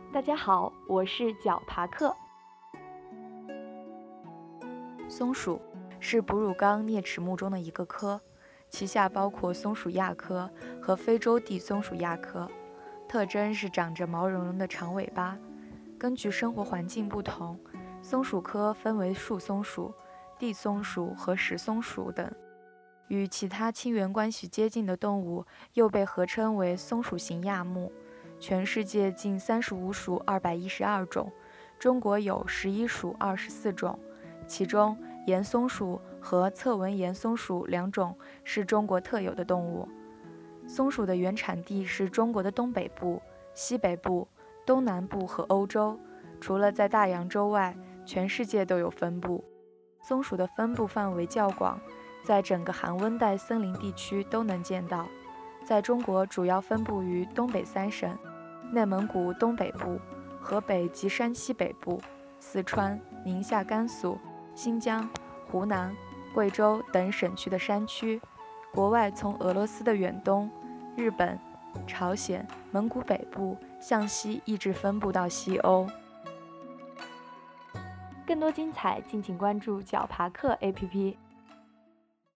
大家好，我是角爬克。 松鼠是哺乳纲啮齿目中的一个科，其下包括松鼠亚科和非洲地松鼠亚科。特征是长着毛茸茸的长尾巴。根据生活环境不同，松鼠科分为树松鼠、地松鼠和石松鼠等。与其他亲缘关系接近的动物又被合称为松鼠型亚目。全世界近35属212种，中国有11属24种，其中岩松鼠和侧纹岩松鼠两种是中国特有的动物。松鼠的原产地是中国的东北部、西北部、东南部和欧洲，除了在大洋洲外，全世界都有分布。松鼠的分布范围较广，在整个寒温带森林地区都能见到。在中国主要分布于东北3省、内蒙古东北部、河北及山西北部、四川、宁夏、甘肃、新疆、湖南、贵州等省区的山区。国外从俄罗斯的远东、日本、朝鲜、蒙古北部向西一直分布到西欧。 更多精彩，敬请关注角爬克 APP。